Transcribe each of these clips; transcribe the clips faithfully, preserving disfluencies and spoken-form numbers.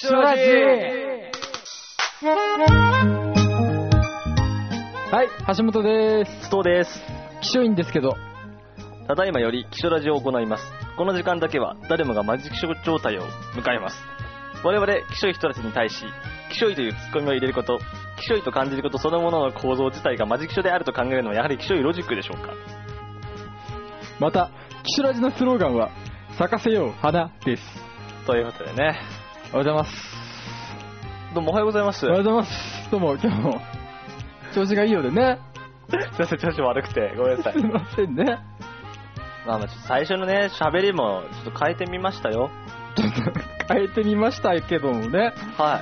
シュラジはい、橋本です。 須藤です。 気象いいんですけど、 ただいまより気象ラジオを行います。この時間だけは誰もがマジ気象状態を迎えます。我々気象い人たちに対し、気象いというツッコミを入れること、気象いと感じることそのものの構造自体がマジ気象であると考えるのはやはり気象いロジックでしょうか。 また気象ラジのスローガンは咲かせよう花です。 ということでね、 おはようございます。 どうもおはようございます。 おはようございます。どうも今日も調子がいいようでね。 すいません、調子悪くてごめんなさい。 すいませんね。 まあまあちょっと最初のね喋りもちょっと変えてみましたよ。 ちょっと変えてみましたけどもね。 はい。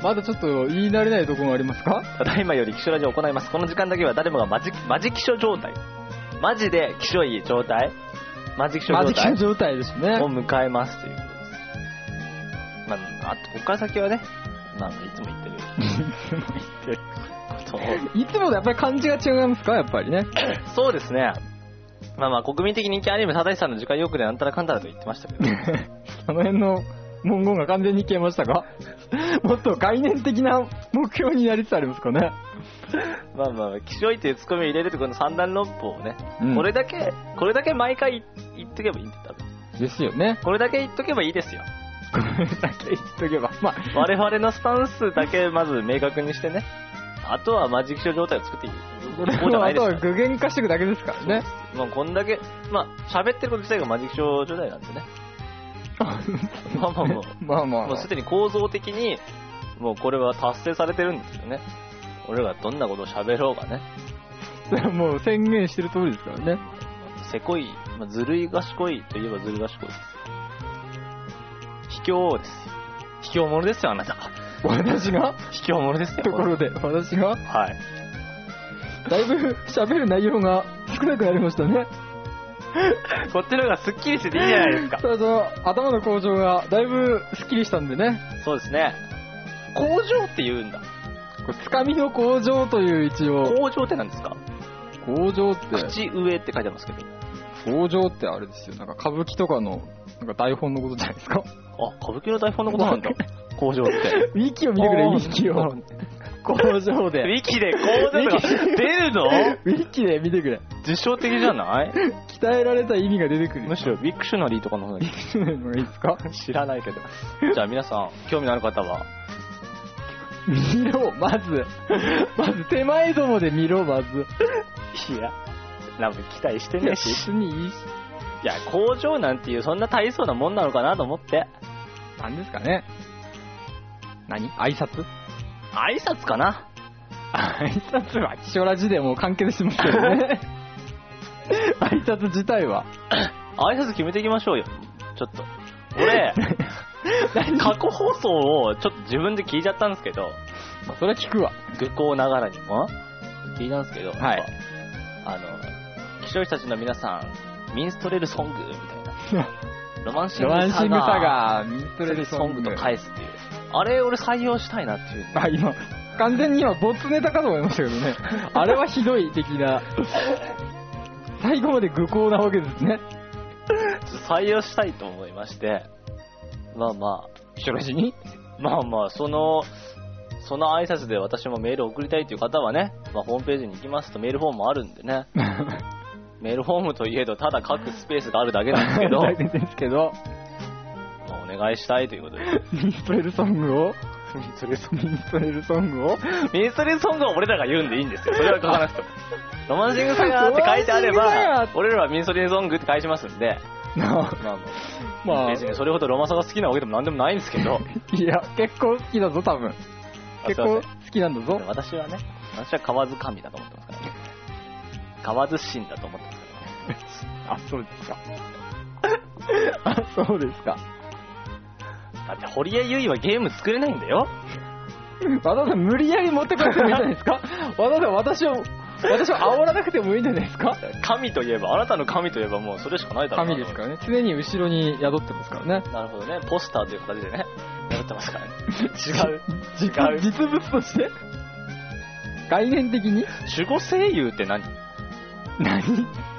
まだちょっと言い慣れないところもありますか？ ただいまより気象ラジオを行います。この時間だけは誰もがマジマジ気象状態、マジで気象いい状態、マジ気象状態マジ気象状態ですね。 を迎えますということです。まあ、あとここから先はね、まあいつも言ってるいつも言ってることをいつもとやっぱり感じが違いますか？やっぱりね。 そうですね。まあまあ国民的人気アニメ正しさんの次回予告でなんたらかんたらと言ってましたけどその辺の文言が完全に消えましたか？もっと概念的な目標になりつつありますかね。 まあまあ気象いというツッコミを入れるとこの三段論法をね、うん、これだけこれだけ毎回言っとけばいいんだ多分ですよね。 これだけ言っとけばいいですよ。 これだけ言っとけば、まあ我々のスタンスだけまず明確にしてね、あとはマジ気象状態を作っていい。 これはあとは具現化していくだけですからね。 もうこんだけまあ喋ってること自体がマジ気象状態なんでね。まあまあもうまあまあもうすでに構造的にもうこれは達成されてるんですよね。俺がどんなことを喋ろうがね。 もう宣言してる通りですからね。 せこい、まあ、ずるい賢いといえばずる賢いです。卑怯ですよ。卑怯者ですよあなた。 私が卑怯者ですよ。 ところで私がはい。 だいぶ喋る内容が少なくなりましたね。 こっちの方がスッキリしてていいじゃないですか。 そうそう、頭の向上がだいぶスッキリしたんでね。 そうですね。向上って言うんだ。 これつかみの向上という一応。 向上って何ですか？ 向上って口上って書いてますけど。 向上ってあれですよ。なんか歌舞伎とかのなんか台本のことじゃないですか。 あ、歌舞伎の台本のことなんだ。向上って。 ウィキを見てくれ、ウィキを。向上で。 ウィキで向上とか出るの？ ウィキで見てくれ。 実証的じゃない？ 鍛えられた意味が出てくる。 むしろウィクショナリーとかの方がいい。 ウィクショナリーの方がいいですか？ 知らないけど。じゃあ皆さん、興味のある方は見ろ、まず。まず手前どもで見ろ、まず。 いや、なんか期待してねし。 別にいいし。 いや、向上なんていうそんな大層なもんなのかなと思って。 なんですかね。何？挨拶？ 挨拶かな。 挨拶は気象ラジでも完結してますけどね。挨拶自体は。 挨拶決めていきましょうよ。ちょっと。俺、過去放送をちょっと自分で聞いちゃったんですけど、 まあ、それは聞くわ。 愚行ながらにも聞いたんですけど、 はい。 あの、気象師たちの皆さん、ミンストレルソングみたいな。ロマンシングサガー、 ミンストレルソングと返すっていう。あれ俺採用したいなっていう、ね。 あ、今、完全に今、ボツネタかと思いましたけどね。あれはひどい的な。最後まで愚行なわけですね。 採用したいと思いまして、まあまあ、 気象ラジにまあまあ、その、その挨拶で私もメールを送りたいという方はね、まあホームページに行きますとメールフォームもあるんでね。メールフォームといえどただ書くスペースがあるだけなんですけど、 ですけど、 まあ、お願いしたいということで。 ミンストレルソングをミンストレルソングミンストレルソングをミンストレルソングは俺らが言うんでいいんですよ。それは書かなくても。ロマンシングサガーって書いてあれば、俺らはミンストレルソングって返しますんで。まあまあ、まあ、別にそれほどロマサが好きなわけでもなんでもないんですけど。 いや、結構好きだぞ、多分。結構好きなんだぞ。 私はね、私は河津神だと思ってますからね。河津神だと思ってますからね。 あ、そうですか。あ、そうですか。 だって堀江由衣はゲーム作れないんだよ。 わざわざ無理やり持ってこなくてもいいんじゃないですか。わざわざ私を、私を煽らなくてもいいんじゃないですか。 神といえば、あなたの神といえばもうそれしかないだろう。 神ですからね。常に後ろに宿ってますからね。 なるほどね。ポスターという形でね、宿ってますからね。違う。 違う。実物として概念的に守護声優って何？ 何？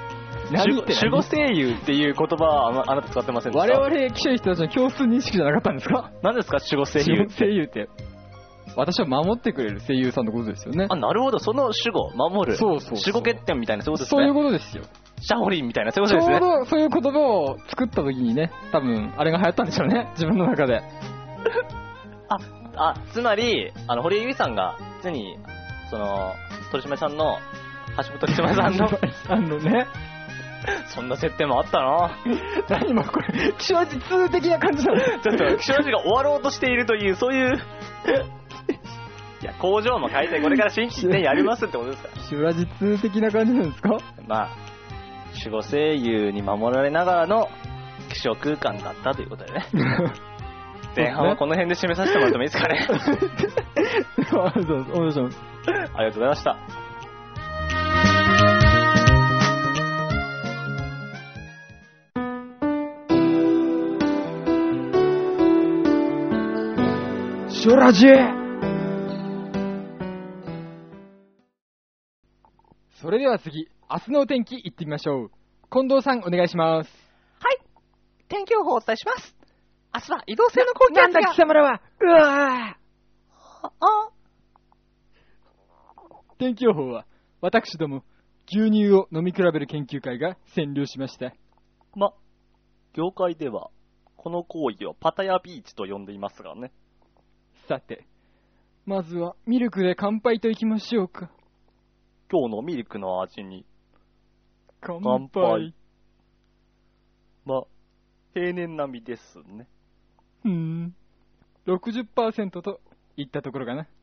何って守護声優っていう言葉はあのあなた使ってませんでした？ 我々記者の人たちの共通認識じゃなかったんですか？ 何ですか守護声優守護声優って私を守ってくれる声優さんのことですよね。 あ、なるほど。その守護守る、 そうそうそう守護欠点みたいな、そういうことですね。 そういうことですよ。 シャオリンみたいな、そういうちょうことですね。 どそういう言葉を作った時にね、多分あれが流行ったんでしょうね、自分の中で。 ああつまりあの堀江由衣さんが常にその鳥島さんの橋本鳥島さんのあのね、 そんな設定もあったな。 何もこれ気象実通的な感じなの。 ちょっと気象時が終わろうとしているというそういういや工場も変えてこれから新規一点やりますってことですから。 気象実通的な感じなんですか？ まあ守護声優に守られながらの気象空間だったということでね。前半はこの辺で締めさせてもらってもいいですかね。 ありがとうございます。 ありがとうございました。 ショラジェ。それでは次、明日のお天気いってみましょう。近藤さんお願いします。 はい、天気予報をお伝えします。明日は移動性の高気圧が。 なんだ貴様らは。うわああ天気予報は私ども牛乳を飲み比べる研究会が占領しました。 ま、業界ではこの行為をパタヤビーチと呼んでいますがね。 さて、まずはミルクで乾杯といきましょうか。 今日のミルクの味に乾乾杯。 杯。 ま、平年並みですね。 うーん、ろくじゅっパーセント といったところかな。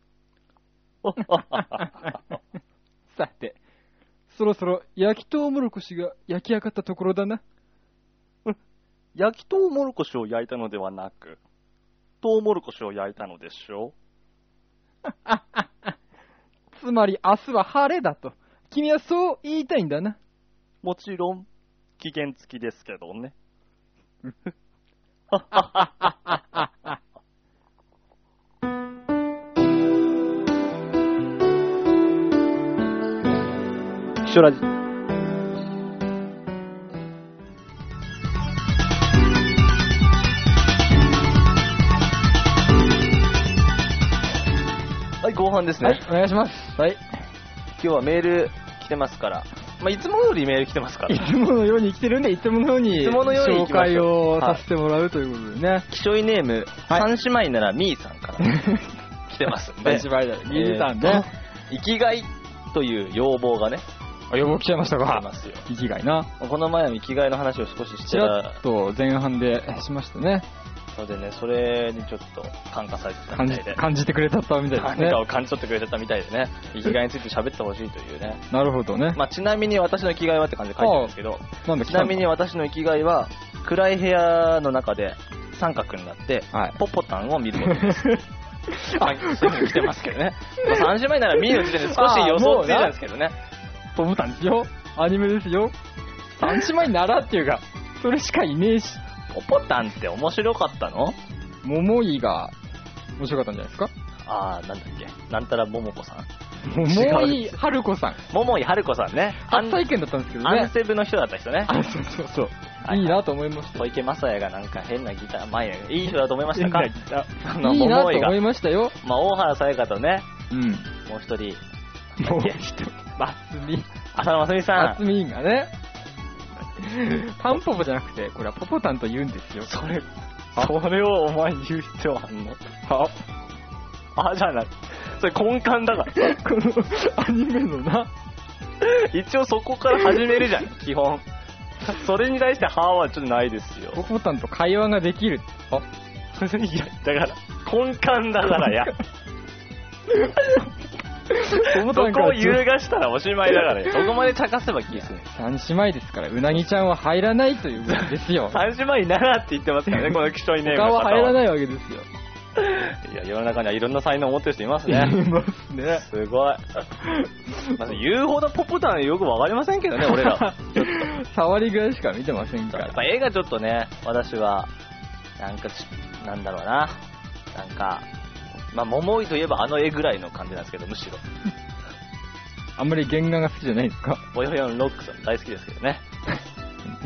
さて、そろそろ焼きとうもろこしが焼き上がったところだな。 焼きとうもろこしを焼いたのではなく、とうもろこしを焼いたのでしょう。 つまり明日は晴れだと君はそう言いたいんだな。 もちろん期限付きですけどね。気象ラジ。はい、後半ですね。 はい、お願いします。はい。 今日はメール来てますから、まあ、いつも通りメール来てますから。 いつものように来てるんで、いつものようにいつものように行紹きましょう介をさせてもらうということでね。 気象医ネーム、 はい三姉妹ならみーさんから来てますんで。 三姉妹だね。ミーさんね。 生きがいという要望がね、 あ、予防来ちゃいました来てか。 ますよ。 生きがいな。 この前の生きがいの話を少ししてちらたっと前半でしましたね。 のでね、それにちょっと感化されてた感じみたいで。 感じてくれたったみたいですね何か。を感じ取ってくれてたみたいでね、生きがいについて喋ってほしいというね。 なるほどね。 まあ、ちなみに私の生きがいはって感じで書いてるんですけど、 なんでちなみに私の生きがいは、暗い部屋の中で三角になって、 はいポポタンを見ることです。はい、そういうふうに来てますけどね。まあ、さん姉妹なら見る時点で少し予想ついたんですけどね。 ポポタンですよ。アニメですよ。三姉妹ならっていうか、それしかいねえし。 ポポタンって面白かったの？ 桃井が面白かったんじゃないですか。 あー、なんだっけ。なんたらももこさん。 桃井春子さん。 桃井春子さんね。 初体験だったんですけどね。 アンセブの人だった人ね。 あ、そうそうそう。 はいいいなと思いました。 小池正也がなんか変なギター、前やいい人だと思いましたか？ 変なギタあのいいなと桃井が思いましたよ。 まあ、大原さやかとね、 うん。 もう一人、 もう一人、マスミ。 浅野真澄さマん。 スミンがね。タンポポじゃなくて、これはポポタンと言うんですよ。 それ、それをお前言う必要あんの？ はあ、じゃない。それ根幹だから。 このアニメのな。 一応そこから始めるじゃん、基本。それに対して、はーはちょっとないですよ。 ポポタンと会話ができる。あ、 いや、だから、根幹だからや。そこを揺るがしたらおしまいだからね。そこまで茶化せばいいですね。 三姉妹ですから、うなぎちゃんは入らないということですよ。 三姉妹ならって言ってますからね、この気象にね。 他は入らい。 ないわけですよ。 いや、世の中にはいろんな才能を持ってる人いますね。 いますね。 すごい。まず言うほどポポタンよくわかりませんけどね、俺ら。ちょっと。 触りぐらいしか見てませんからやっ。ぱ絵がちょっとね、私は、なんかち、なんだろうな。なんか、まあ、桃井といえばあの絵ぐらいの感じなんですけど、むしろ。 あんまり原画が好きじゃないですか。 ボヨヨンロックさん大好きですけどね。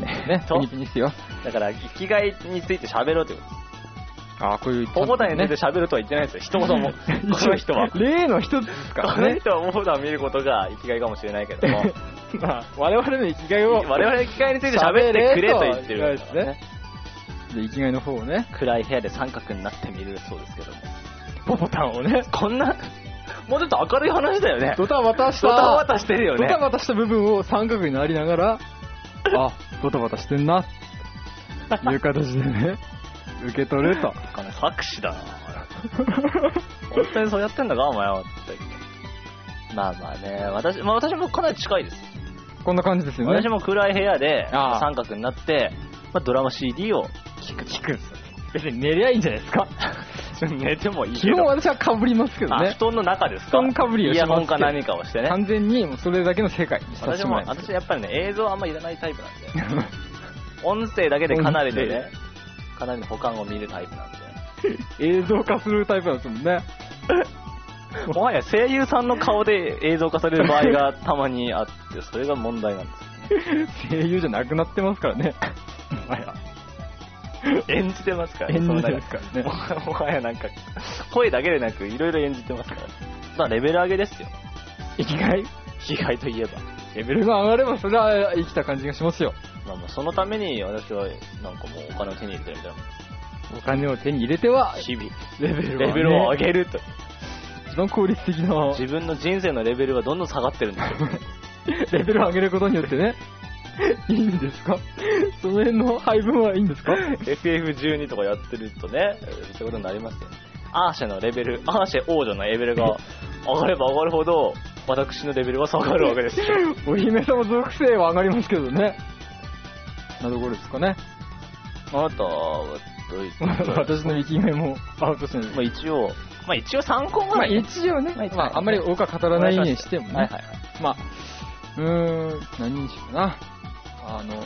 ね、 そうピニピニですよ。 だから、生きがいについて喋ろうということです。 ああ、こういう、 ポポタンについて喋るとは言ってないですよ、一言も。この人は。 例の一つですからこのね。 人はポポタンを見ることが生きがいかもしれないけども、 まあ、我々の生きがいを。 我々の生きがいについて喋ってくれと言ってるんですね。 で、生きがいの方をね。 暗い部屋で三角になってみるそうですけども。 ポポタンをね。 こんな、もうちょっと明るい話だよね。 ドタバタした。 ドタバタしてるよね。 ドタバタした部分を三角になりながら、あ、ドタバタしてんな、という形でね、受け取ると。 作詞だな。本当にそうやってんだか、お前はって。まあまあね、私、まあ私もかなり近いです。 こんな感じですよね。 私も暗い部屋でああ三角になって、まあ、ドラマ シーディー を聞く、聞くんですよ。別に寝りゃいいんじゃないですか。 寝てもいいけ基ど。 本私は被りますけどね。 布団の中ですか？ 布団かぶりをしますけど。 イヤホンか何かをしてね。 完全にもうそれだけの世界にした私も、 しまいます。 私やっぱりね、映像あんまいらないタイプなんで。音声だけでかなりでね、かなりの保管を見るタイプなんで。 映像化するタイプなんですもんね。 もはや声優さんの顔で映像化される場合がたまにあって、それが問題なんですよね。 声優じゃなくなってますからね。もはや。 演じてますからね。演じてますからね。 もはやなんか、声だけでなくいろいろ演じてますから。まあレベル上げですよ。 生きがい生きがいといえば。 レベルが上がればそれは生きた感じがしますよ。 まあまあそのために私はなんかもうお金を手に入れてるみたいな。 お金を手に入れては、 日々、 レベルを、 ね、レベルを上げると。 一番効率的な。 自分の人生のレベルはどんどん下がってるんですよ。 レベルを上げることによってね。いいんですか？その辺の配分はいいんですか？ エフエフじゅうに とかやってるとね、そういうことになりますよね。アーシェのレベル、アーシェ王女のレベルが上がれば上がるほど、私のレベルは下がるわけですよ。 お姫様属性は上がりますけどね。なところですかね。 あなたはどういう私の生きがいもアウトしてる。 まあ一応、まあ一応参考まで、 ね。まあ一応ね、まあ、まあ、あんまり多くは語らないようにしてもね。はいはいはい。まあ、うーん、何にしようかな。あのー、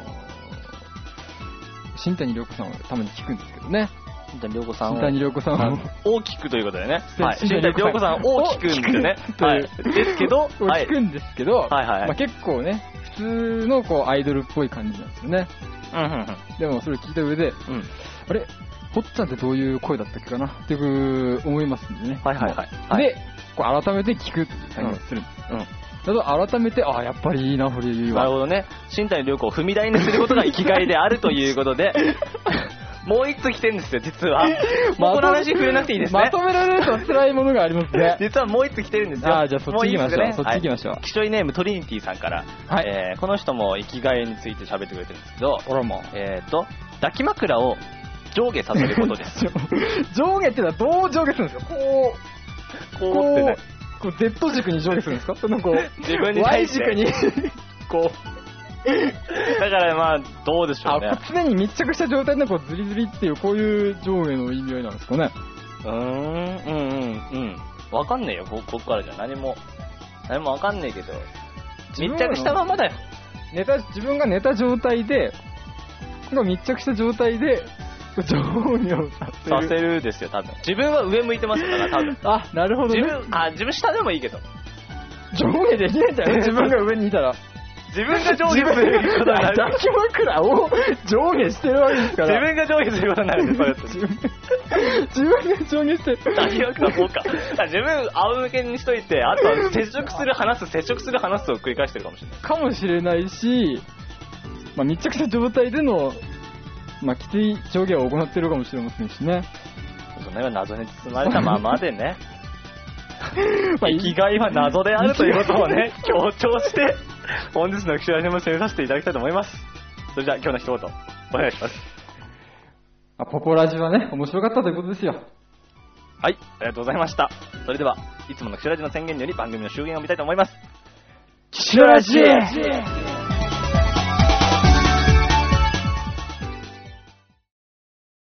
新谷涼子さんをたまに聞くんですけどね。 新谷涼子さんを。 新谷涼子さんを。 大きくということでね。はい。新谷涼子さんを大きくんですね。はい。ですけど、 大きくんですけど、 はいはいはい。 まあ結構ね、普通のこうアイドルっぽい感じなんですよね。 うんうんうん。 でもそれを聞いた上で、うん、あれほっちゃんってどういう声だったっけかなっていう思いますんでね。 はいはいはい。 で、こう改めて聞くっていう作業をするんです。うん。うんだと改めて、ああ、やっぱりいいな、フリーは。 なるほどね。新谷涼子を踏み台にすることが生きがいであるということで、もう一つ来てるんですよ、実は。もうこの話触れなくていいですね。 まとめられると辛いものがありますね。 実はもう一つ来てるんですよ。 ああ、じゃあそっち行きましょう。いいね、そっち行きましょう。 気象医ネームトリニティさんから、はい、えー、この人も生きがいについて喋ってくれてるんですけど、 あらまあ。 えーと、抱き枕を上下させることです。 上下っていうのはどう上下するんですか？こう、 こうってね。 こう Z 軸に上下するんですか？そのこう自分に対して Y 軸にこうだからまあどうでしょうね。 あ、常に密着した状態でこうズリズリっていうこういう上下の意味合いなんですかね。 うーんうんうんうんわかんねえよ、ここからじゃ何も何もわかんねえけど密着したままだよ。 寝た自分が寝た状態で密着した状態で上下をさせる。 させるですよ、多分。自分は上向いてますよ、だから多分。 あ、なるほどね。 自分、あ、自分下でもいいけど。 上下できないんじゃない自分が上にいたら。 自分が上下することになる。 抱き枕を上下してるわけですから。 自分が上下することになるんです、それって。 自分自分が上下してる。 抱き枕こうか。自分仰向けにしといて、あとは接触する話す、接触する話すを繰り返してるかもしれない。 かもしれないし、まあ、密着した状態でのまあ、きつい上下を行っているかもしれませんしね。 そのような謎に包まれたままでね、まあ、生きがいは謎であるということをね、強調して、本日の気象ラジオも締めさせていただきたいと思います。それじゃあ今日の一言、お願いします。 あ、ポポラジはね、面白かったということですよ。 はい、ありがとうございました。それでは、いつもの気象ラジオの宣言により番組の終焉を見たいと思います。 気象ラジオ